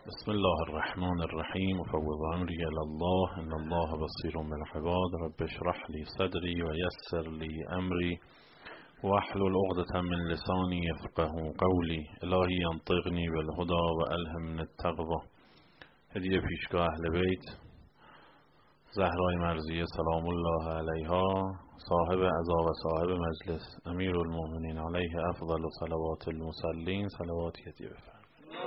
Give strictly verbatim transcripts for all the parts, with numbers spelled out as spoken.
بسم الله الرحمن الرحیم وفوض امری الی الله ان الله بصیر بالعباد رب اشرح لی صدری و یسر لی امری واحلل عقدة من لسانی یفقهوا قولی الهی انطقنی بالهدی و الهمنی التقوی. هدیه پیشگاه اهل بیت زهرای مرضیه سلام الله علیها، صاحب عزا و صاحب مجلس امیر المؤمنین علیه افضل صلوات المصلین، صلواتی هدیه بفرمایید.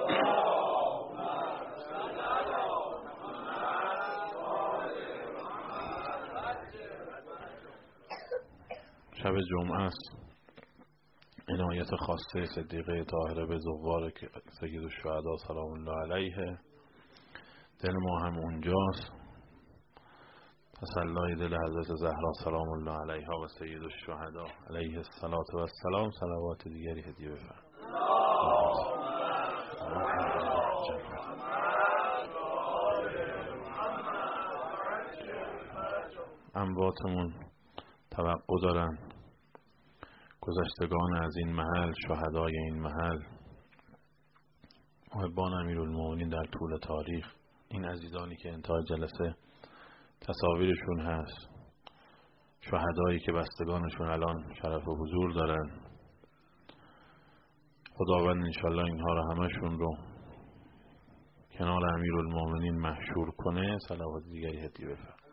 شب جمعه است. عنایت خاصه صدیقه طاهره به زوار سید الشهدا سلام الله علیه. دل ما هم اونجاست. تسلای دل حضرت زهرا سلام الله علیها و سید الشهدا علیه الصلاة و السلام، صلوات دیگری هدیه بفرمایید. امواتمون توقع دارن، گذشتگان از این محل، شهدای این محل، محبان امیرالمومنین در طول تاریخ، این عزیزانی که انتهای جلسه تصاویرشون هست، شهدایی که بستگانشون الان شرف و حضور دارن، خداوند انشالله اینها رو همشون رو کنار امیرالمومنین محشور کنه. صلوات دیگری هدیه بفرمایید.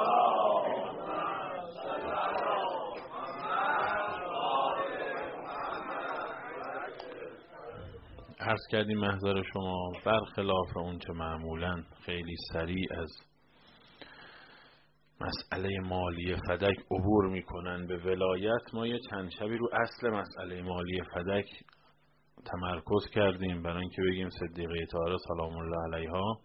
عرض کردیم محضر شما برخلاف اون چه معمولا خیلی سریع از مسئله مالی فدک عبور میکنن به ولایت، ما یه چند شبی رو اصل مسئله مالی فدک تمرکز کردیم برای اینکه بگیم صدیقه طاهره سلام الله علیها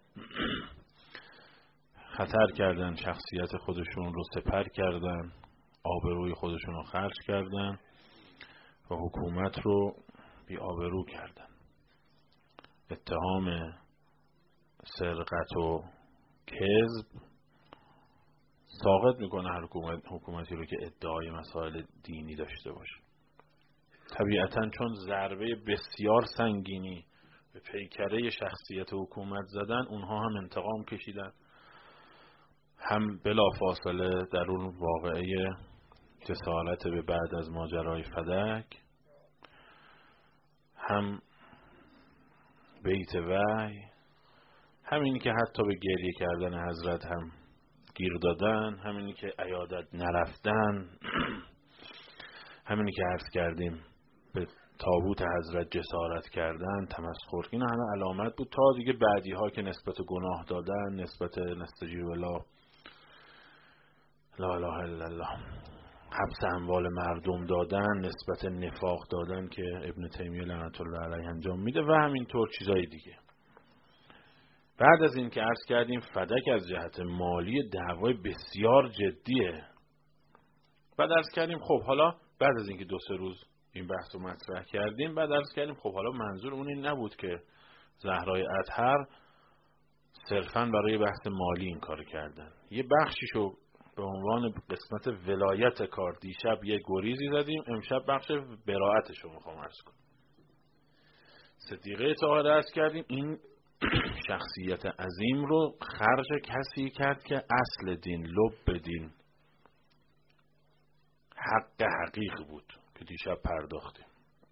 خطر کردن، شخصیت خودشون رو سپر کردن، آبروی خودشون رو خرج کردن و حکومت رو بی آبرو کردن. اتهام سرقت و کذب ساقط میکنه هر حکومت حکومتی رو که ادعای مسائل دینی داشته باشه. طبیعتاً چون ضربه بسیار سنگینی به پیکره شخصیت حکومت زدن، اونها هم انتقام کشیدن، هم بلا فاصله در اون واقعه جسارت به بعد از ماجرای فدک، هم بیت وحی، همینی که حتی به گریه کردن حضرت هم گیر دادن، همینی که عیادت نرفتن، همینی که عرض کردیم به تابوت حضرت جسارت کردن، تمسخر، اینا همه علامت بود تا دیگه بعدی ها که نسبت گناه دادن، نسبت نستجیب الله لا اله الا الله، حبس اموال مردم دادن، نسبت نفاق دادن که ابن تیمیه لعنت الله علیه انجام میده و همینطور چیزای دیگه. بعد از این که عرض کردیم فدک از جهت مالی دعوای بسیار جدیه، بعد عرض کردیم خب حالا بعد از این که دو سه روز این بحث رو مطرح کردیم، بعد عرض کردیم خب حالا منظور اون این نبود که زهرای اطهر صرفاً برای بحث مالی این کار کردن. یه بخشیشو به عنوان قسمت ولایت کار دیشب یه گریزی زدیم، امشب بخش براءتش رو میخوام عرض کنم. صدیقه طاهره عرض کردیم این شخصیت عظیم رو خرج کسی کرد که اصل دین، لب دین، حق حقیق بود که دیشب پرداختیم.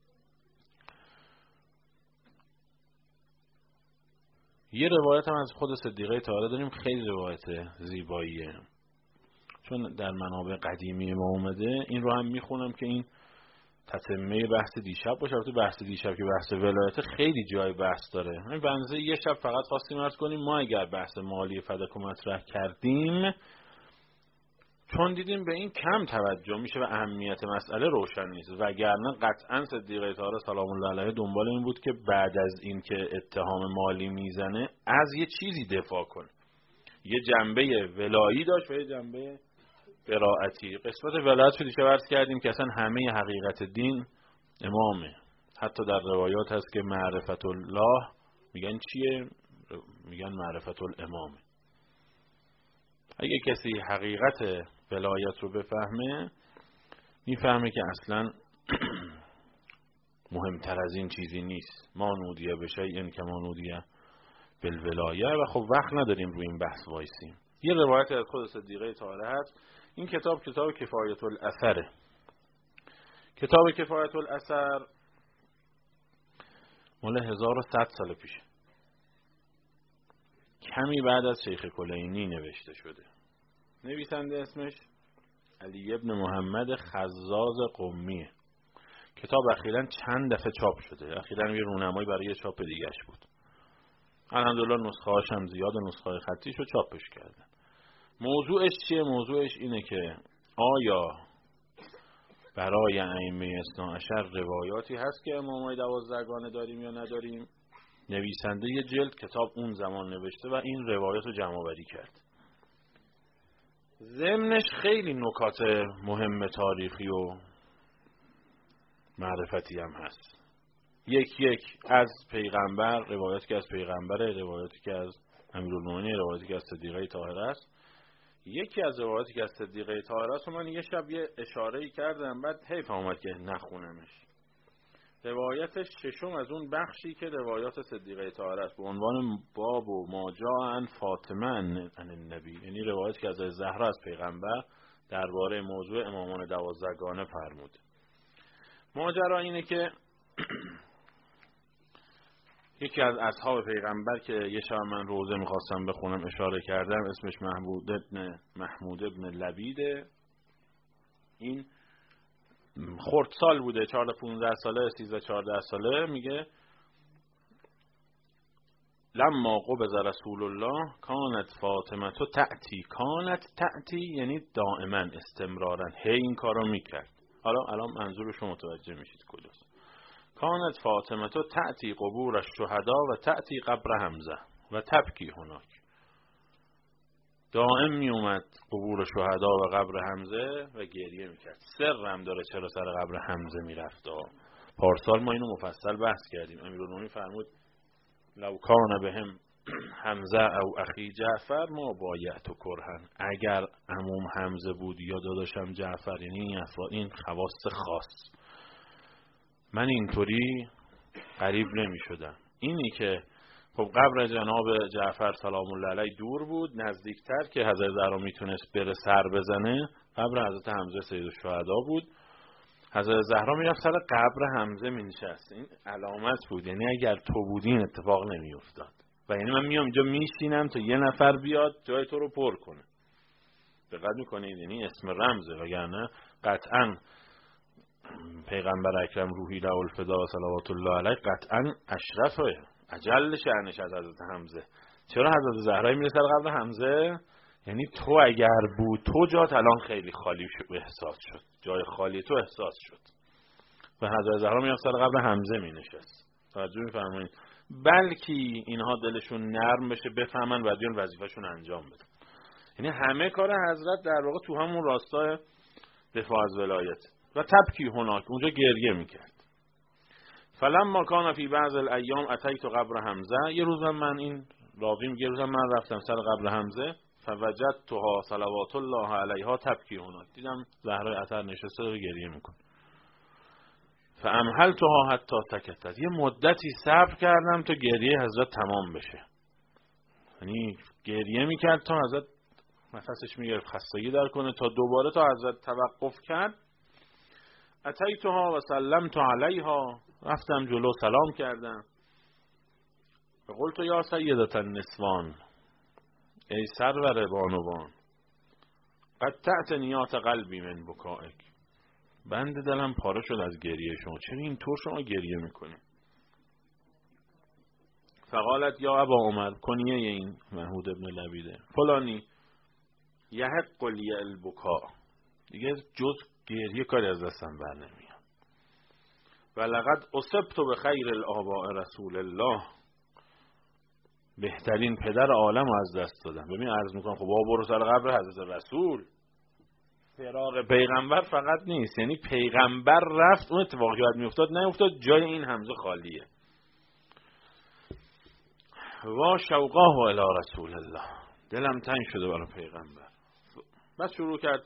یه روایت هم از خود صدیقه طاهره داریم، خیلی روایت زیباییه، چون در منابع قدیمی ما اومده. این رو هم میخونم که این تتمه بحث دیشب باشه. البته بحث دیشب که بحث ولایت خیلی جای بحث داره. همین بنزه یه شب فقط خواستیم عرض کنیم ما اگر بحث مالی فدک رو مطرح کردیم چون دیدیم به این کم توجه میشه و اهمیت مسئله روشن نیست، وگرنه قطعا صدیقه طاهره سلام الله علیه دنبال این بود که بعد از این که اتهام مالی میزنه از یه چیزی دفاع کنه. یه جنبه ولایی داشت و یه جنبه براءتی. قسمت ولایت رو دیشب عرض کردیم که اصلا همه حقیقت دین امامه. حتی در روایات هست که معرفت الله میگن چیه؟ میگن معرفت الامامه. اگه کسی حقیقت ولایت رو بفهمه میفهمه که اصلا مهمتر از این چیزی نیست. ما نودیه به شیء کما نودیه بالولایه و خب وقت نداریم روی این بحث وایسیم. یه روایت از خود صدیقه طاهره هست. این کتاب کتاب کفایت الاثره. کتاب کفایت الاثر مال هزار و صد سال پیشه، کمی بعد از شیخ کلینی نوشته شده. نویسنده اسمش علی ابن محمد خزاز قمیه. کتاب اخیراً چند دفعه چاپ شده. اخیراً یه رونمایی برای چاپ دیگه‌اش بود. الحمدلله نسخه هاش هم زیاد، نسخه های خطیش رو چاپش کردن. موضوعش چیه؟ موضوعش اینه که آیا برای ائمه اثنا عشر روایاتی هست که امامای دوازدهگانه داریم یا نداریم؟ نویسنده یه جلد کتاب اون زمان نوشته و این روایات رو جمع آوری کرد. ضمنش خیلی نکات مهم تاریخی و معرفتی هم هست. یک یک از پیغمبر، روایاتی که از پیغمبره، روایاتی که از امیرالمومنین، روایاتی که از صدیقه طاهره است. یکی از روایاتی که از صدیقه طاهره است من یه شب یه اشاره‌ای کردم، بعد حیف اومد که نخونمش. روایت ششم از اون بخشی که روایات صدیقه طاهره است، به عنوان باب و ما جاء عن فاطمه عن النبی، یعنی روایتی که از زهرا از پیغمبر درباره موضوع امامان دوازدهگانه فرمود. ماجرا اینه که یکی از اصحاب پیغمبر که یه شب من روزه میخواستم بخونم اشاره کردم، اسمش محمود ابن محمود ابن لبیده. این خردسال بوده، چهارده پانزده ساله، سیزده چهارده ساله. میگه لما قبض رسول الله کانت فاطمه تو تأتی، کانت تأتی یعنی دائما، استمرارا، هی این کارو میکرد. حالا الان منظورشو متوجه میشید کجاست. کانت فاطمه تو تأتی قبور الشهدا و تأتی قبر حمزه و تبکی هناک. دائم می اومد قبور شهدا و قبر حمزه و گریه میکرد. سرم داره چرا سر قبر حمزه میرفت. پارسال ما اینو مفصل بحث کردیم. امیرالمومنین فرمود لو کان بهم حمزه او اخی جعفر ما بایعت کرهن. اگر عموم حمزه بود یا داداشم جعفر، یعنی این افراد، این خواص خاص، من اینطوری قریب نمی شدم. اینی که خب قبر جناب جعفر سلام الله علیه دور بود، نزدیکتر که حضرت زهرا میتونست بره سر بزنه قبر حضرت حمزه سید الشهدا بود. حضرت زهرا میرفت سر قبر حمزه مینشست. این علامت بود، یعنی اگر تو بودی این اتفاق نمیافتاد. و یعنی من میام اینجا میشینم تا یه نفر بیاد جای تو رو پر کنه. دقت میکنید؟ یعنی اسم رمزه، وگرنه قطعا پیغمبر اکرم روحی له الفدا صلوات الله علیه قطعا اشرفه، اجل شأنش از حضرت حمزه. چرا حضرت زهرا میره سر قبر حمزه؟ یعنی تو اگر بود تو جات الان خیلی خالی شد، احساس شد جای خالی تو احساس شد و حضرت زهرا میره سر قبر حمزه مینشست. توجه میفرمایید؟ بلکی اینها دلشون نرم بشه، بفهمن و بیان وظیفه‌شون انجام بدن. یعنی همه کار حضرت در واقع تو همون راستای دفاع از ولایت. و تبکی هناک، اونجا گریه میکرد. فلما کان فی بعض الایام اتیت قبر حمزه، یه روز من این راوی میگه روزم من رفتم سر قبر حمزه فوجدتها صلوات الله علیها تبکی هناک، دیدم زهرای اثر نشسته و گریه میکنه. فامهلتها حتی سکتت، یه مدتی صبر کردم تا گریه حضرت تمام بشه. یعنی گریه میکرد تا حضرت نفسش میگرفت خستگی در کنه، تا دوباره تا حضرت توقف کرد. اتیتها و سلمت علیها، رفتم جلو سلام کردم. و قلت یا سیدة النسوان، ای سرور بانوان، قد تعتنیات قلبی من بکائک، بند دلم پاره شد از گریه شما، چرا اینطور شما گریه میکنی؟ فقالت یا ابا عمر، کنیه این محمود ابن لبیده، فلانی یحق لی البکاء، دیگه جز گریه کاری از دستم بر نمیاد. و لقد اصبت بخیر الآباء رسول الله، بهترین پدر عالم رو از دست دادم. ببین عرض میکنم خب بابا برو سر قبر حضرت رسول. فراق پیغمبر فقط نیست، یعنی پیغمبر رفت، اون اتفاقی که باید میافتاد نیافتاد، جای این حمزه خالیه. و شوقاه الی رسول الله، دلم تنگ شده برای پیغمبر. بس شروع کرد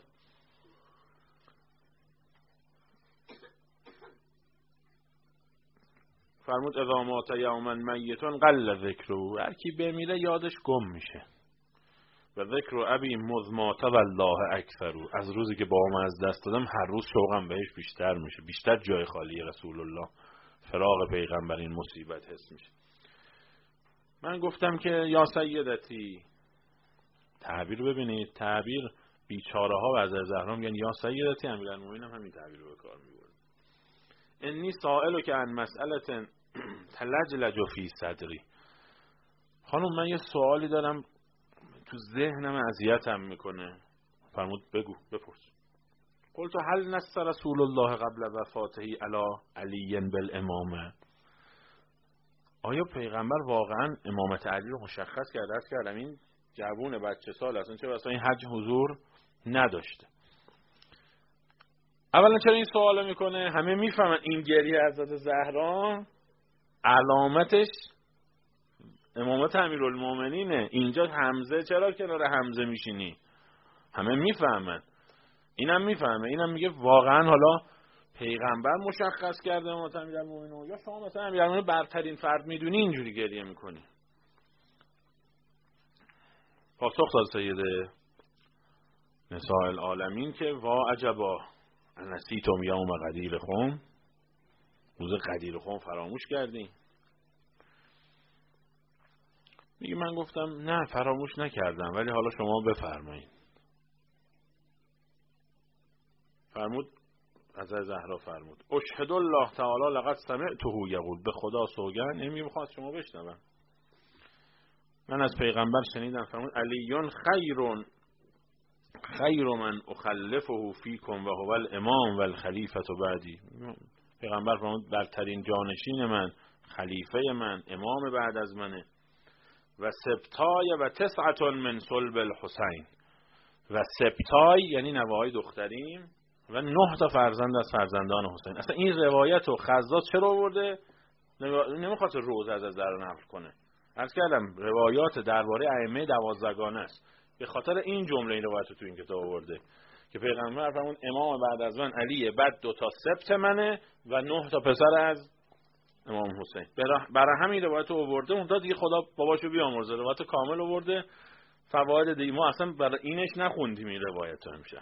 فرمود اذا مات یوما میتون قل ذکرو، هر کی بمیره یادش گم میشه. و ذکر ابی مذ مات والله اکثر، از روزی که بابام از دست دادم هر روز شوقم بهش بیشتر میشه، بیشتر جای خالی رسول الله، فراق پیغمبر این مصیبت حس میشه. من گفتم که یا سیدتی، تعبیر ببینید، تعبیر بیچاره ها و از زهرا میگن یا سیدتی، امیرالمومنین هم همین تعبیر رو به کار میبرن. انی سائل که عن مسئله تلجلج فی صدری، خانم من یه سوالی دارم تو ذهنم اذیتم میکنه. فرمود بگو بپرس. قلت هل نص رسول الله قبل وفاته علی علی بالامامه، آیا پیغمبر واقعا امامت علی رو مشخص کرده؟ است کردم این جوون بچه سال اصلا چه واسه این حج حضور نداشته. اولا چرا این سوالو میکنه؟ همه میفهمن این گریه حضرت زهرا علامتش امامت امیرالمومنینه. اینجا حمزه چرا کنار حمزه میشینی؟ همه میفهمن، اینم میفهمه، اینم میگه واقعا حالا پیغمبر مشخص کرده امامت امیرالمومنین، یا شما مثلا امیرالمومنین برترین فرد میدونی اینجوری گریه میکنی؟ پاسخ داد سید نساء العالمین که وا عجبا انسیتم یوم غدیر خم، روز غدیر خم فراموش کردین؟ میگه من گفتم نه فراموش نکردم، ولی حالا شما بفرمایید. فرمود حضرت زهرا فرمود اشهد الله تعالی لقد سمعته یقول، به خدا سوگند، این میخواد شما بشنون، من از پیغمبر شنیدم. فرمود علیون خیرون خیر من اخلفه فیکم و هو الامام و الخلیفه بعدی، پیغمبر فرمود برترین جانشین من، خلیفه من، امام بعد از منه. و سبتای و تسعة من صلب الحسین، و سبتای یعنی نوه‌های دختریم و نه تا فرزند از فرزندان حسین. اصلا این روایت رو خزاز چرا آورده؟ نمیخواد روز از از در نقل کنه. عرض کردم روایات درباره ائمه دوازدگانه است، به خاطر این جمله این روایت رو تو این کتاب آورده که پیغمبر فرمود امام بعد از من علیه، بعد دو تا سبت منه و نه تا پسر از امام حسین. برای همین روایت رو آورده، اونجا دیگه خدا باباشو بیامرزه روایت کامل آورده، فواید دیگه ما اصلا برای اینش نخوندیم این روایت رو امشب.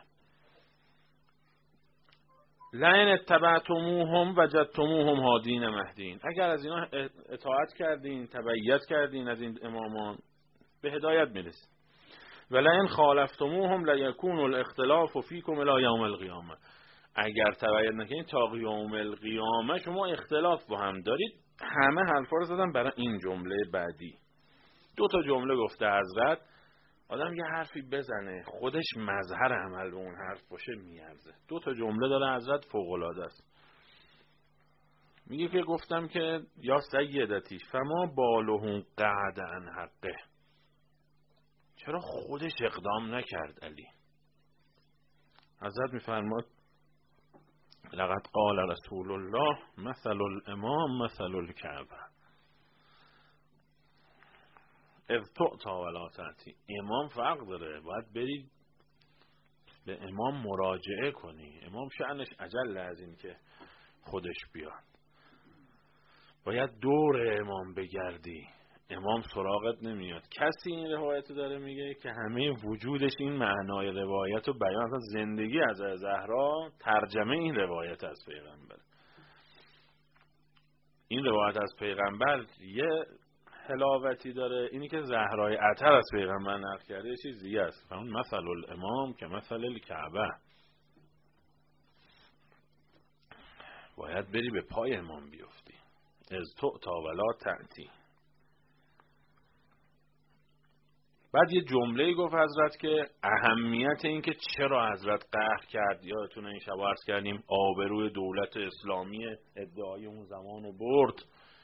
لئن اتبعتموهم وجدتموهم هادین مهدین، اگر از اینا اطاعت کردین، تبعیت کردین از این امامان، به هدایت میرسید. ولئن خالفتموهم لیکون الاختلاف فیکم الی یوم القیامه، اگر تبعیت نکنید تا یوم القیامه شما اختلاف با هم دارید. همه حرفا رو زدن برای این جمله بعدی. دو تا جمله گفته حضرت، آدم یه حرفی بزنه خودش مظهر عمل به اون حرف باشه میارزه. دو تا جمله داره حضرت فوق العاده است. میگه که گفتم که یا سیدتی فما بالهم قعد عن حقه، چرا خودش اقدام نکرد علی؟ حضرت میفرماد لقد قال رسول الله مثل الامام مثل الکعبه اذ تؤتا ولا تأتی. امام فرق داره، باید بری به امام مراجعه کنی. امام شأنش اجل از این که خودش بیاد، باید دور امام بگردی، امام سراغت نمیاد. کسی این روایت داره میگه که همه وجودش این معنای روایت و بیان، اصلا زندگی از زهرا ترجمه این روایت از پیغمبر. این روایت از پیغمبر یه حلاوتی داره، اینی که زهرای عطر از پیغمبر نقل کرده یه چیز دیگه است. فهمون مثل الامام که مثل الکعبه، باید بری به پای امام بیفتی. از تؤتا ولا تأتی. بعد یه جمله گفت حضرت که اهمیت این که چرا حضرت قهر کرد، یادتونه این شب عرض کردیم آبروی دولت اسلامی ادعای اون زمانو برد.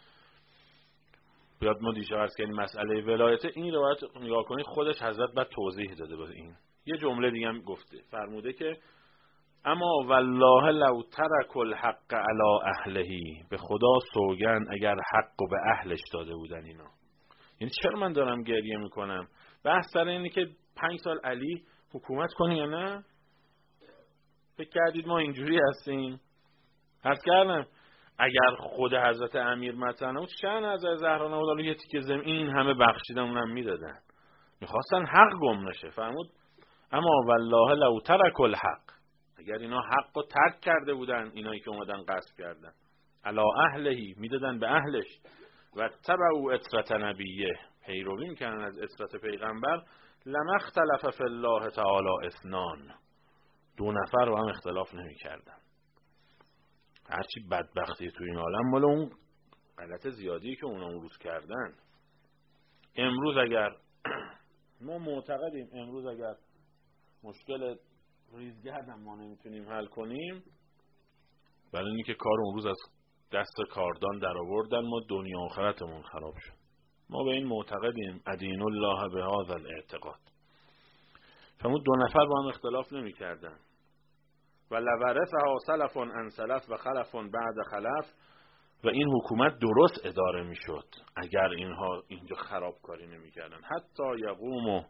بیاد ما دیشب عرض کردیم مسئله ولایت، این روایت نگاه کنید خودش حضرت بعد توضیح داده به این. یه جمله دیگه هم گفته، فرموده که اما والله لو ترک الحق علی اهله، به خدا سوگند اگر حقو به اهلش داده بودن اینا. یعنی چرا من دارم گریه میکنم؟ بحث سر اینه که پنج سال علی حکومت کنی یا نه؟ فکر کردید ما اینجوری هستیم؟ عرض کردم اگر خود حضرت امیر مثلا بود شأن حضرت زهرا نبود، حالا یه تیکه زمین این همه بخشیدن اونم میدادن. میخواستن حق گم نشه. فرمود اما والله لو ترک الحق، اگر اینا حق رو ترک کرده بودن، اینایی که اومدن غصب کردن، علی اهلهی، میدادن به اهلش، و تبعوا اطرت نبیه، پیروی میکنن از اطرت پیغمبر، لما اختلف فی الله تعالی اثنان، دو نفر با هم اختلاف نمیکردن. هرچی بدبختی تو این عالم مال اون غلط زیادی که اونا اون روز کردن. امروز اگر ما معتقدیم امروز اگر مشکل ریزگرد ما نمیتونیم حل کنیم، برای اینکه کار اون روز از دست کاردان در آوردن، ما دنیا آخرتمون خراب شد. ما به این معتقدیم، ادین الله به هذا الاعتقاد. فرمود دو نفر با هم اختلاف نمی کردن. و لورثها سلف عن سلف و خلف بعد خلف، و این حکومت درست اداره می شد اگر اینها اینجا خرابکاری نمی کردن. حتی یقوم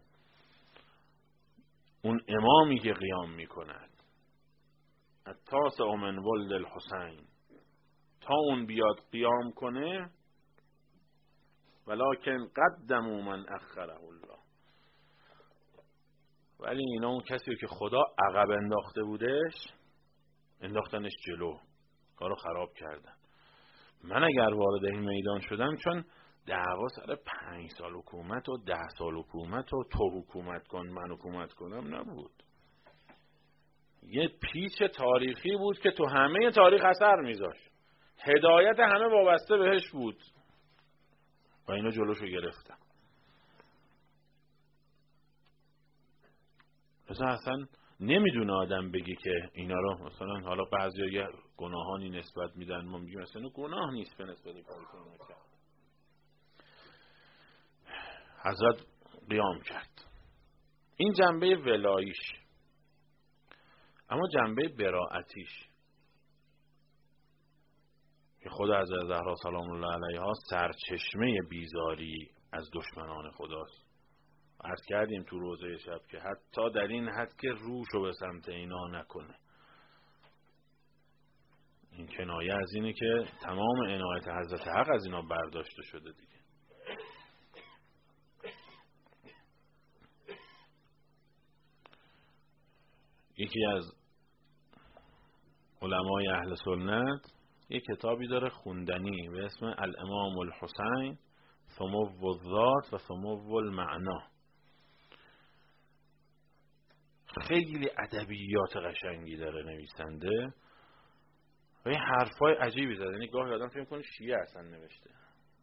اون امامی که قیام می کند، التاسع من ولد الحسین، تا اون بیاد قیام کنه، ولکن قدموا من اخره الله، ولی اینا اون کسی که خدا عقب انداخته بودش انداختنش جلو، کارو خراب کردن. من اگر وارد این میدان شدم، چون دعوا سر پنج سال حکومت و ده سال حکومت و تو حکومت کن من حکومت کنم نبود، یه پیچ تاریخی بود که تو همه تاریخ اثر میذاشت، هدایت همه وابسته بهش بود و اینا جلوشو گرفتن. مثلا اصلا نمیدونه آدم بگی که اینا رو مثلا، حالا بعضیا یه گناهانی نسبت میدن، ما میگیم مثلا گناه نیست به نسبت کاری که اونا کرد. حضرت قیام کرد، این جنبه ولاییش. اما جنبه براءتیش که خود حضرت زهرا سلام الله علیها سرچشمه بیزاری از دشمنان خداست. عرض کردیم تو روزه شب که حتی در این حد که روشو به سمت اینا نکنه. این کنایه از اینه که تمام عنایت حضرت حق از اینا برداشته شده دیگه. یکی از علمای اهل سنت یک کتابی داره خوندنی به اسم الامام الحسین سمو الذات و سمو المعنا. خیلی ادبیات قشنگی داره نویسنده و این حرفای عجیبی زده، یعنی گاهی آدم فکر می‌کنه شیعه اصلا نوشته.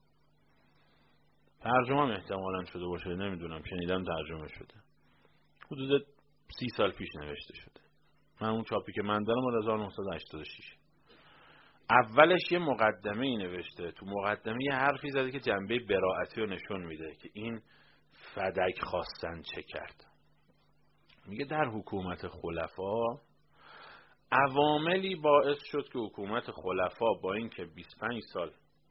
ترجمه هم احتمالاً شده باشه، نمیدونم، شنیدم ترجمه شده. حدود سی سال پیش نوشته شده. من اون چاپی که من دارم مال هزار و نهصد و هشتاد و شش. اولش یه مقدمه ای نوشته، تو مقدمه یه حرفی زده که جنبه براءتی رو نشون میده که این فدک خواستن چه کرد. میگه در حکومت خلفا عواملی باعث شد که حکومت خلفا با اینکه بیست و پنج سال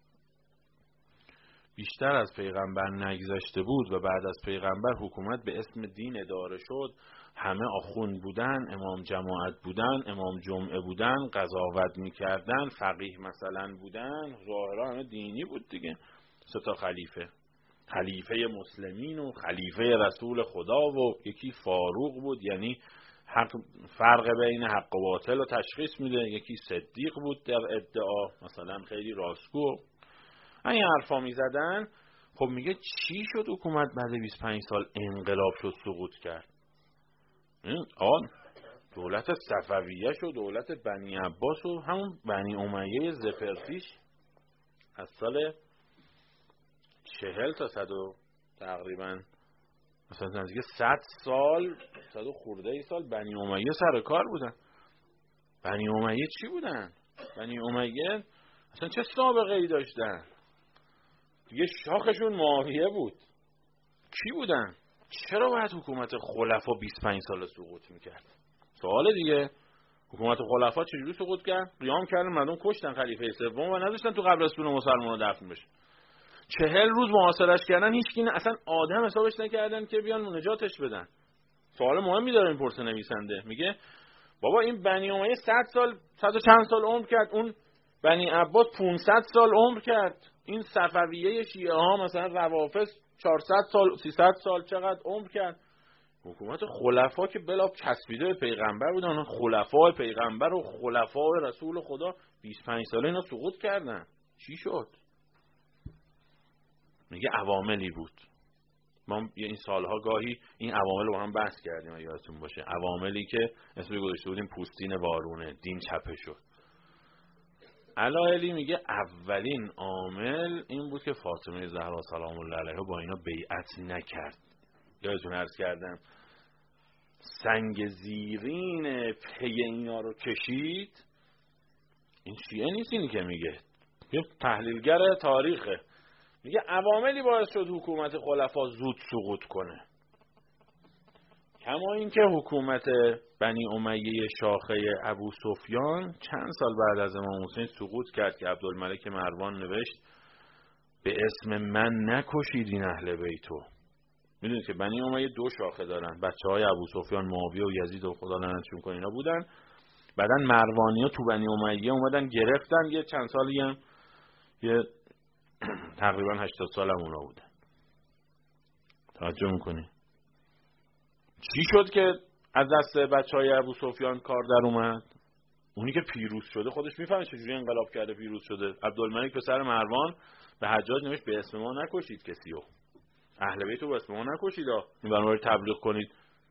بیشتر از پیغمبر نگذشته بود و بعد از پیغمبر حکومت به اسم دین اداره شد، همه آخوند بودن، امام جماعت بودن، امام جمعه بودن، قضاوت میکردن، فقیه مثلا بودن، ظاهرا همه دینی بود دیگه. سه تا خلیفه، خلیفه مسلمین و خلیفه رسول خدا و یکی فاروق بود، یعنی حق فرق بین حق و باطل رو تشخیص میده، یکی صدیق بود در ادعا، مثلا خیلی راستگو. این حرفا میزدن. خب میگه چی شد حکومت بعد بیست و پنج سال انقلاب شد سقوط کرد؟ آن دولت صفویه شد، دولت بنی عباس و همون بنی امیه زفرتیش از سال چهل تا صد و تقریبا مثلا نزدیک صد سال، صد و خورده ای سال بنی امیه سر کار بودن. بنی امیه چی بودن؟ بنی امیه اصلا چه سابقه ای داشتن؟ یه شاخشون معاویه بود. کی بودن؟ چرا باید حکومت خلفا بیست و پنج سال سقوط میکرد؟ سوال دیگه. حکومت خلفا چجوری سقوط کرد؟ قیام کردن، مردم کشتن خلیفه سوم و نذاشتن تو قبرستون مسلمان‌ها دفن بشه. چهل روز محاصره‌اش کردن، هیچ کی اصلا آدم حسابش نکردن که بیان نجاتش بدن. سوال مهمی داره این پرسه نویسنده. میگه بابا این بنی امیه صد سال، صد و چند سال عمر کرد، اون بنی عباس پانصد سال عمر کرد. این صفویه شیعه ها مثلا روافض چهارصد سال سیصد سال چقدر عمر کرد. حکومت خلفا که بلا چسبیده به پیغمبر بودن، خلفای پیغمبر و خلفای رسول خدا بیست و پنج ساله اینا سقوط کردن. چی شد؟ میگه عواملی بود. ما این سالها گاهی این عوامل رو هم بحث کردیم اگه یادتون باشه. عواملی که اسم گذاشته بودیم پوستین وارونه، دین چپه شد. علایلی میگه اولین عامل این بود که فاطمه زهرا سلام الله علیها با اینا بیعت نکرد. یادتون عرض کردم سنگ زیرین پی اینا رو کشید. این شیعه نیست اینی که میگه، یه تحلیلگر تاریخه. میگه عواملی باعث شد حکومت خلفا زود سقوط کنه. کما اینکه حکومت بنی امیه شاخه ابو سفیان چند سال بعد از امام حسین سقوط کرد که عبدالملک مروان نوشت به اسم من نکشید این اهل بیتو. میدونید که بنی امیه دو شاخه دارن، بچه های ابو سفیان معاویه و یزید و خدا لعنتشون کنه اینا بودن. بعدن مروانی ها تو بنی امیه اومدن گرفتن، یه چند سالی هم یه تقریبا هشتاد سال هم اونا بودن. توجه میکنی چی شد که از دست بچه های ابو سفیان کار در اومد؟ اونی که پیروز شده خودش میفهمه چجوری انقلاب کرده پیروز شده. عبدالملک پسر مروان به حجاج نوشت به اسم ما نکشید کسیو، اهل بیت رو به اسم ما نکشید، این برنامه تبلیغ کنید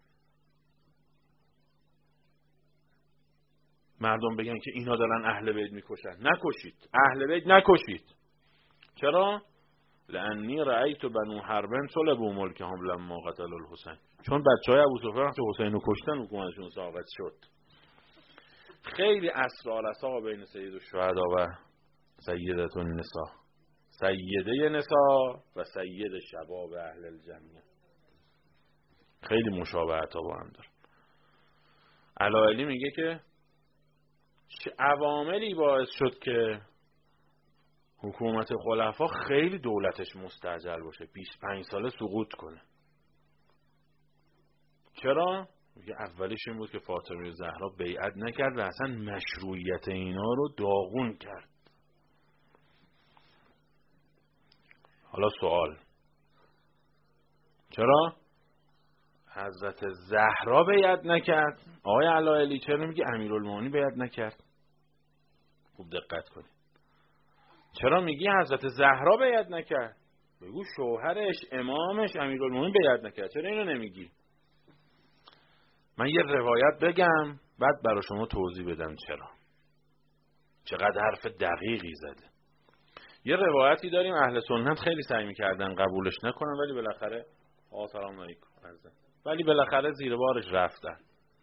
مردم بگن که اینا دارن اهل بیت میکشن. نکشید، اهل بیت نکشید. چرا؟ لانی رأیت بنو حربن صلبوا ملکهم لما قتل الحسین. چون بچهای ابو سفیان وقتی حسین رو کشتن حکومتشون ساقط شد. خیلی اسرار بین سید الشهدا و سیدة النساء، سیده نساء و سید شباب اهل الجنه، خیلی مشابهت ها با هم داره. علایلی میگه که چه عواملی باعث شد که حکومت خلفا خیلی دولتش مستعجل باشه، بیست و پنج ساله سقوط کنه. چرا؟ میگه اولیش این بود که فاطمه زهرا بیعت نکرد و اصلا مشروعیت اینا رو داغون کرد. حالا سوال، چرا حضرت زهرا بیعت نکرد؟ آقای علایلی چرا میگه امیرالمومنین بیعت نکرد؟ خوب دقت کنید. چرا میگی حضرت زهرا بیعت نکرد؟ بگو شوهرش امامش امیرالمومنین بیعت نکرد. چرا اینو نمیگی؟ من یه روایت بگم بعد برای شما توضیح بدم چرا. چقدر حرف دقیقی زده. یه روایتی داریم اهل سنت خیلی سعی میکردن قبولش نکنن ولی بالاخره آقا سلام علیکم ولی بالاخره زیر بارش رفتن.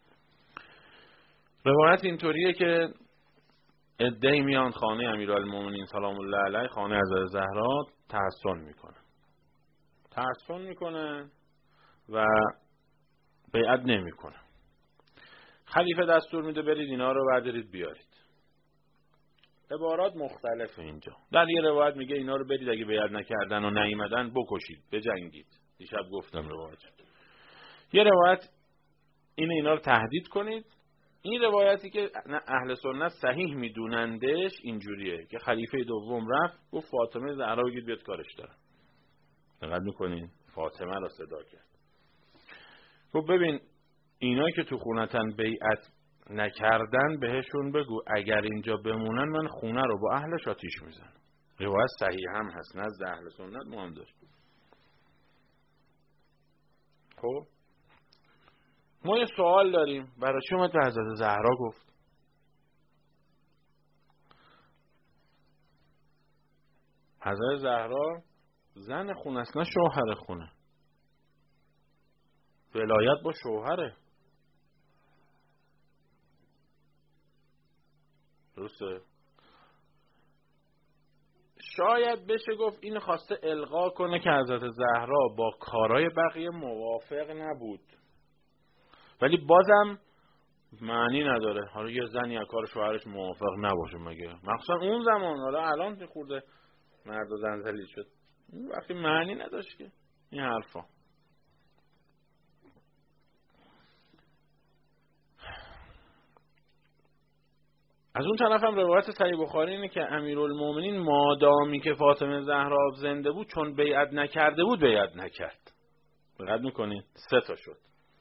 روایت اینطوریه که عده‌ای میان خانه امیرالمومنین سلام الله علیه، خانه حضرت زهرا، تحسن میکنن تحسن میکنن و بیعت نمیکنن. خلیفه دستور میده برید اینا رو بردارید بیارید. عبارات مختلفه اینجا. در یه روایت میگه اینا رو برید اگه بیعت نکردن و نیومدن بکشید، بجنگید. دیشب گفتم روایت. یه روایت این اینا رو تهدید کنید. این روایتی که اهل سنت صحیح میدونندش اینجوریه که خلیفه دوم رفت گفت فاطمه زهرا بگید بیاد کارش داره. دقت میکنین؟ فاطمه رو صدا کرد. خب ببین اینایی که تو خونتن بیعت نکردن بهشون بگو اگر اینجا بمونن من خونه رو با اهلش آتیش میزنم. روایت صحیح هم هست، نزد اهل سنت ما هم داریم. خب ما یه سوال داریم، برای چی اومد به حضرت زهرا گفت؟ حضرت زهرا زن خونه است نه شوهر خونه. ولایت با شوهره. درسته؟ شاید بشه گفت این خواسته القا کنه که حضرت زهرا با کارهای بقیه موافق نبود، ولی بازم معنی نداره حالا یه زنی از کار شوهرش موافق نباشه مگه، مخصوصا اون زمان. حالا الان که خورده مرد و زن ذلیل شد، این وقتی معنی نداشت که این حرفا. از اون طرف هم روایت صحیح بخاری اینه که امیرالمومنین مادامی که فاطمه زهرا زنده بود چون بیعت نکرده بود بیعت نکرد. دقت میکنید سه تا شد.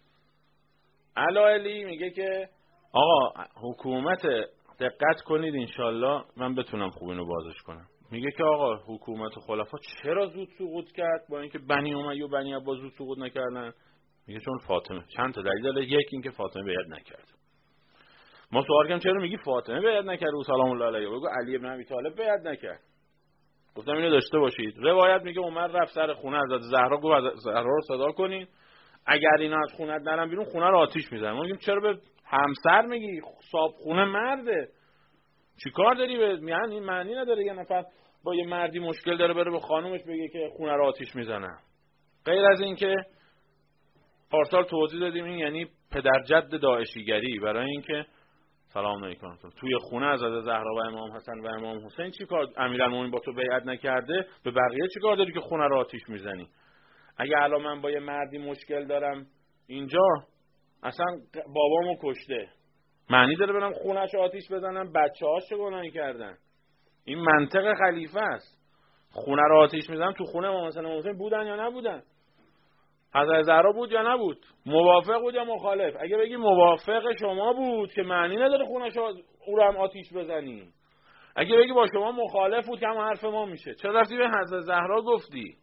علاءلی میگه که آقا حکومت، دقت کنید انشالله من بتونم خوب اینو بازش کنم، میگه که آقا حکومت خلفا چرا زود سقوط کرد با اینکه بنی امیه و بنی عباس زود سقوط نکردن؟ میگه چون فاطمه. چند تا دلیل داره. یک این که فاطمه بیعت نکرد. ما سوال کردیم چرا میگی فاطمه بیعت نکرد و سلام الله علیه؟ بگو علی ابن ابی طالب بیعت نکرد. گفتم اینو داشته باشید. روایت میگه عمر رفت سر خونه حضرت زهرا، گفت زهرا رو صدا کنین، اگر اینا از خونه نرن بیرون خونه رو آتیش میزنن. ما میگیم چرا به همسر میگی؟ صاحب خونه مرده، چیکار داری؟ به یعنی معنی نداره یه نفر با یه مردی مشکل داره بره به خانومش بگه که خونه رو آتیش میزنن. غیر از این که پارسال توضیح دادیم این یعنی پدر جد داعشیگری، برای اینکه سلام علیکم توی خونه از حضرت زهرا و امام حسن و امام حسین چیکار؟ امیرالمومنین با تو بیعت نکرده، به بقیه چیکار داری که خونه رو آتیش میزنی؟ اگه الان من با یه مردی مشکل دارم اینجا، اصلا بابامو کشته، معنی داره برم خونه‌شو آتیش بزنم؟ بچه‌هاش چه گناهی کردن؟ این منطق خلیفه است. خونه رو آتیش میزنم. تو خونه امام حسن و حسین بودن یا نبودن؟ حضرت زهرا بود یا نبود؟ موافق بود یا مخالف؟ اگه بگی موافق شما بود که معنی نداره خونه‌شو او رو هم آتیش بزنی. اگه بگی با شما مخالف بود که هم حرف ما میشه. چرا رفتی به حضرت زهرا گفتی؟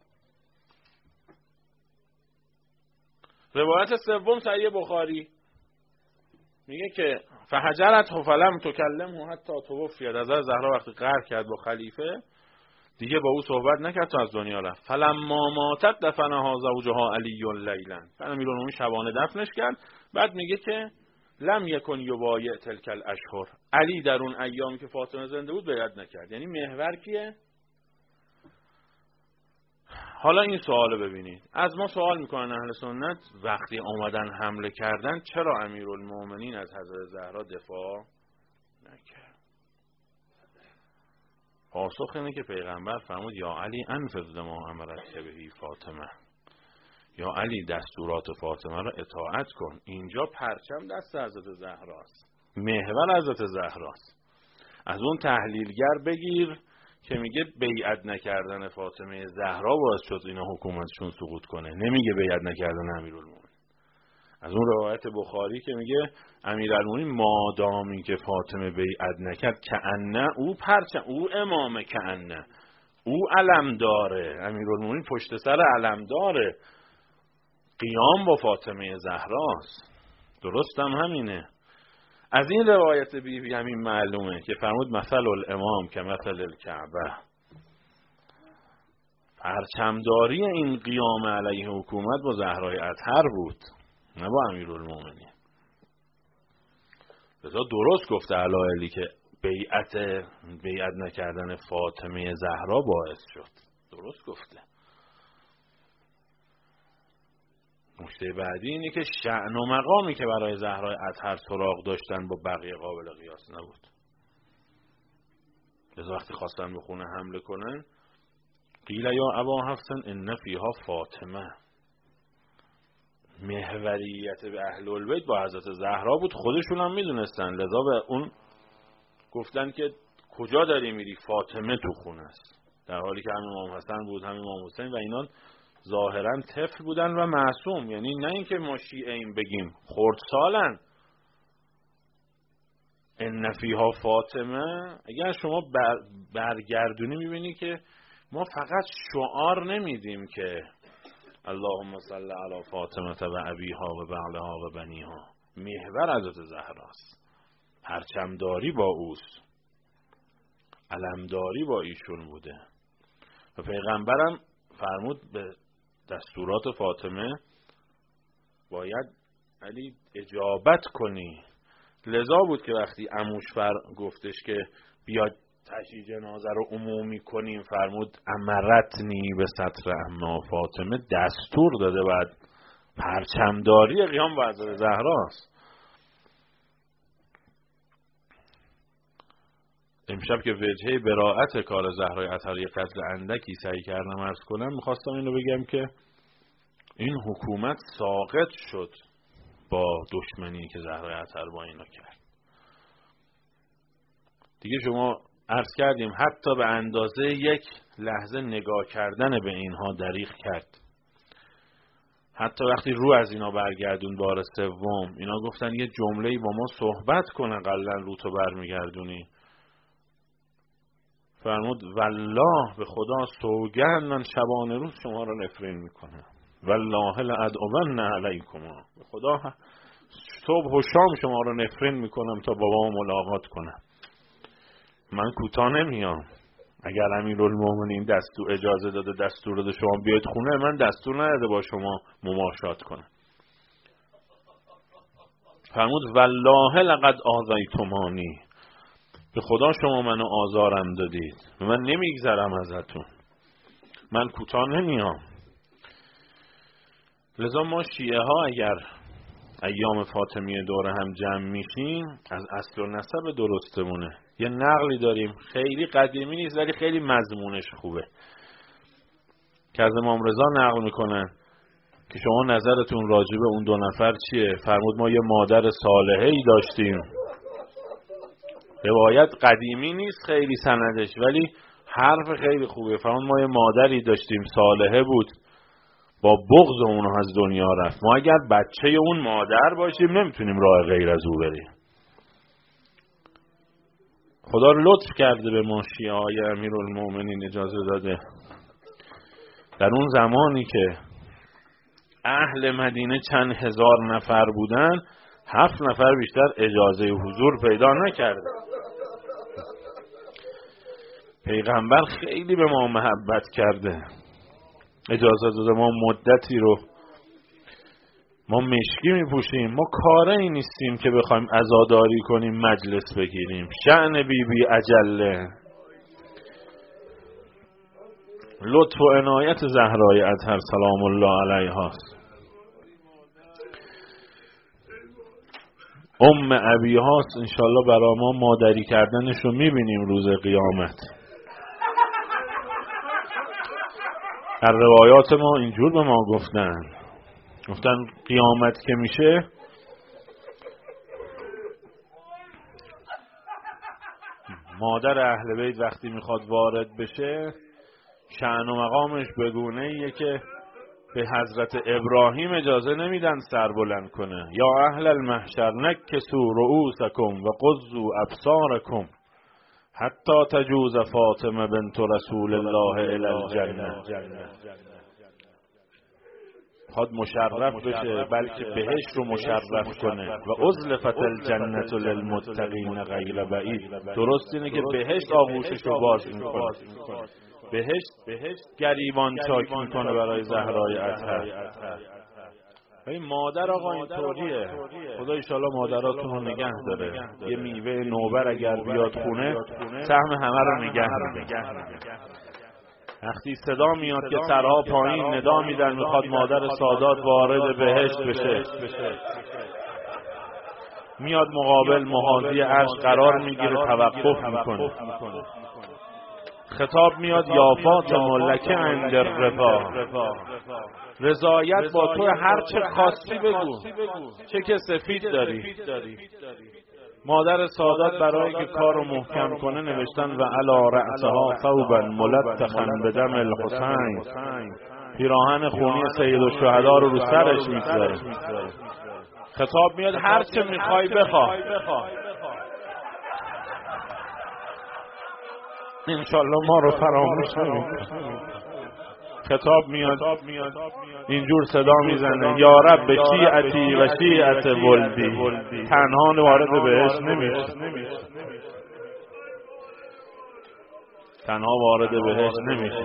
روایت سوم صحیح بخاری میگه که فحجرت فلم تکلمه حتی توفیت. حضرت زهرا وقتی قهر کرد با خلیفه دیگه با او صحبت نکرد تا از دنیا رفت. فلما ماتت دفنها زوجها علی لیلا. امیرالمومنین شبانه دفنش کرد. بعد میگه که لم یکن یبایع تلک الاشهر. علی در اون ایامی که فاطمه زنده بود بیعت نکرد. یعنی محور کیه؟ حالا این سوالو ببینید. از ما سوال میکنن اهل سنت وقتی آمدن حمله کردن چرا امیرالمومنین از حضرت زهرا دفاع نکرد؟ پاسخ اینه که پیغمبر فرمود یا علی انفذ ما امرت بهی فاطمه. یا علی دستورات فاطمه را اطاعت کن. اینجا پرچم دست حضرت زهراست، محور حضرت زهراست. از اون تحلیلگر بگیر که میگه بیعت نکردن فاطمه زهرا باعث شد اینا حکومتشون سقوط کنه، نمیگه بیعت نکردن امیرالمومنین. از اون روایت بخاری که میگه امیرالمومنین مادامی که فاطمه بیعت نکرد کأنه او پرچم، او امامه، کأنه او علم داره، امیرالمومنین پشت سر علم داره، قیام با فاطمه زهراست. درست هم همینه. از این روایت بی بی همین معلومه که فرمود مثل الامام که مثل الکعبه. پرچمداری این قیام علیه حکومت با زهرای اطهر بود، نه با امیرالمومنین. لذا درست گفته علاءلی که بیعت بیعت نکردن فاطمه زهرا باعث شد. درست گفته. نکته بعدی اینه که شأن و مقامی که برای زهرای اطهر سراغ داشتن با بقیه قابل قیاس نبود. لذا وقتی خواستن به خونه حمله کنن قیل یا ابا حفص ان فیها فاطمه. محوریت به اهل البیت با حضرت زهرا بود، خودشون هم میدونستن. لذا به اون گفتن که کجا داری میری؟ فاطمه تو خونه است. در حالی که هم امام حسن بود هم امام حسین و اینان ظاهرا طفل بودن و معصوم. یعنی نه اینکه ما شیعه‌ایم بگیم، خردسالن. ان فیها فاطمه. اگر شما بر برگردونی میبینی که ما فقط شعار نمیدیم که اللهم صل علی فاطمه و ابیها و بعلها و بنیها. محور حضرت زهراست. پرچمداری با اوست، علمداری با ایشون بوده. و پیغمبرم فرمود به دستورات فاطمه باید علی اجابت کنی. لذا بود که وقتی عموش فر گفتش که بیاد تشییع جنازه رو عمومی کنیم فرمود امرتنی به سطر اما فاطمه، دستور داده. بعد پرچمداری قیام با حضرت زهراست. امشب که وجهه براءت کار زهرای اطهری قتل اندکی سعی کردم عرض کنم، میخواستم اینو بگم که این حکومت ساقط شد با دشمنی که زهرای اطهر با اینا کرد. دیگه شما عرض کردیم حتی به اندازه یک لحظه نگاه کردن به اینها دریغ کرد. حتی وقتی رو از اینا برگردون بار سوم، اینا گفتن یه جمله‌ای با ما صحبت کنه قلن رو تو برمیگردونی. فرمود والله به خدا سوگند من شبانه روز شما رو نفرین میکنم. والله لأدعون علیکما، به خدا صبح و شام شما رو نفرین میکنم تا بابا ملاقات کنم. من کوتاه نمیام. اگر امیرالمومنین دستور اجازه داده دستور داده شما بیاید خونه، من دستور نداده با شما مماشات کنم. فرمود والله لقد آذیتمانی، به خدا شما منو آزارم دادید، من نمیگذرم ازتون، من کوتاه نمیام. لذا ما شیعه ها اگر ایام فاطمیه دور هم جمع میشیم از اصل و نسب درستمونه. یه نقلی داریم خیلی قدیمی نیست ولی خیلی مضمونش خوبه که از امام رضا نقل میکنن که شما نظرتون راجع به اون دو نفر چیه؟ فرمود ما یه مادر صالحه‌ای داشتیم. روایت قدیمی نیست خیلی سندش ولی حرف خیلی خوبه. فرمود ما یه مادری داشتیم صالحه بود، با بغض اونها از دنیا رفت. ما اگر بچه اون مادر باشیم نمیتونیم راه غیر از او بریم. خدا لطف کرده به ما شیعه های امیرالمومنین، اجازه داده در اون زمانی که اهل مدینه چند هزار نفر بودن، هفت نفر بیشتر اجازه حضور پیدا نکرده. پیغمبر خیلی به ما محبت کرده، اجازه داده ما مدتی رو ما مشکی میپوشیم. ما کاری نیستیم که بخوایم عزاداری کنیم مجلس بگیریم. شأن بی بی اجله، لطف و عنایت زهرای اطهر سلام الله علیها است. ام ابیهاست، انشالله برا ما مادری کردنش رو میبینیم روز قیامت. در روایات ما اینجور به ما گفتن گفتن قیامت که میشه مادر اهل بیت وقتی میخواد وارد بشه شأن و مقامش بگونه ایه که به حضرت ابراهیم اجازه نمیدن سر بلند کنه. یا اهل المحشر نکسوا رؤوسکم و قضوا ابصارکم حتی تجوز فاطمه بنت رسول الله الی الجنه. خود مشرف بشه بلکه بهشت رو مشرف کنه. و ازلفت الجنة للمتقین غیر بعید. درست اینه که بهشت آغوشش رو باز میکنه، بهشت بهشت گریبان چاک میکنه برای زهرای اطهر. این مادر آقا اینطوریه. خدا ایشالا مادراتون رو نگه داره. یه میوه نوبر اگر بیاد خونه سهم همه رو نگه میده. وقتی صدا میاد که سرها پایین ندا میدن میخواد مادر سادات وارد بهشت بشه، میاد مقابل محاذی عرش قرار میگیره، توقف میکنه، خطاب میاد یا فاطمه لک عند الرضا، رضایت با تو هر چه خاصی بگو، چه که سفید داری. مادر سادات برای که کار رو محکم کنه نوشتن و علی رأسها ثوبا ملطخا بدم الحسین، پیراهن خونی سید الشهدا رو رو سرش میذاره. خطاب میاد هر چه میخوای بخواه، انشالله ما رو فراموش نمی‌کنه. خطاب میاد اینجور صدا میزنه یا رب شیعتی و شیعت ولدی، تنها وارد بهشت نمیشه، تنها وارد بهشت نمیشه.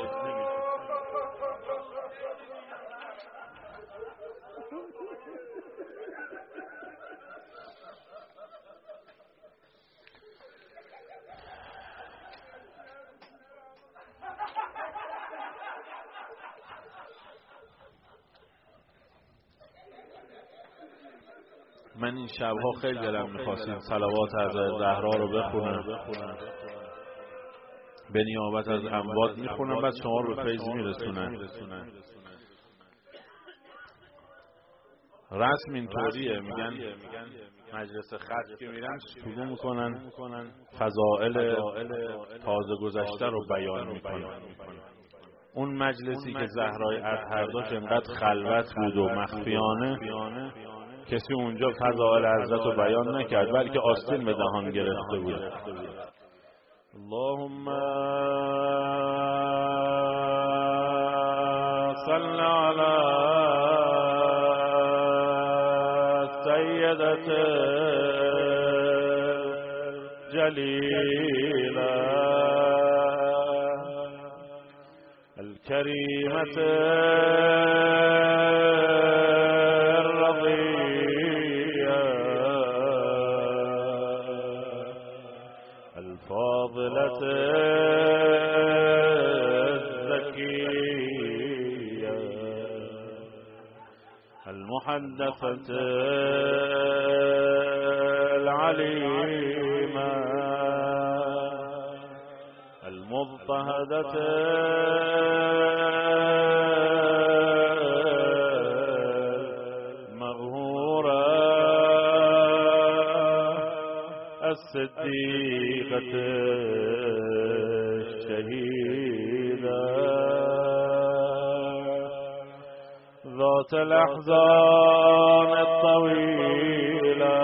من این شبها خیلی دلم میخواستم صلوات حضرت زهرا رو بخونم، به نیابت از اموات میخونم بعد شما رو به فیض میرسونن. رسم اینطوریه، میگن مجلس ختم که میرن شروع میکنن فضائل تازه گذشته رو بیان میکنن. اون مجلسی که زهرای اطهر داشت انقدر خلوت بود و مخفیانه، کسی اونجا فضائل حضرت رو بیان نکرد، بلکه آستین به دهان گرفته بود. اللهم صل علی سیدت جلیلہ الکریمت الرضیہ الفاضلۃ الزکیہ المحدثة العليمة المضطهدة المغهورة الصديقة الشهيدة ذات الأحزان الطويلة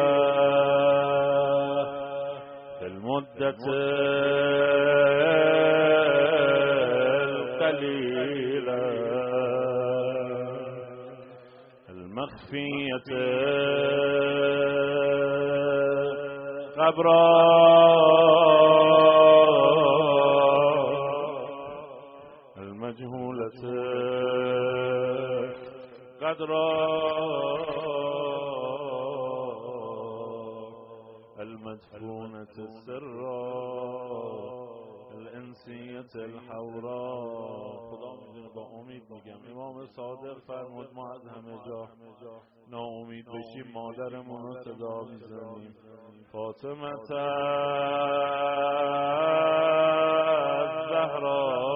في المدة القليلة المخفية غبراء المجهولة قدراء المدفونة السراء الانسیت الحوراء. خدا میدونه با امید میگم امام صادق فرمود ما از همه جا ناامید بشیم مادرمون رو صدا میزنیم فاطمه الزهرا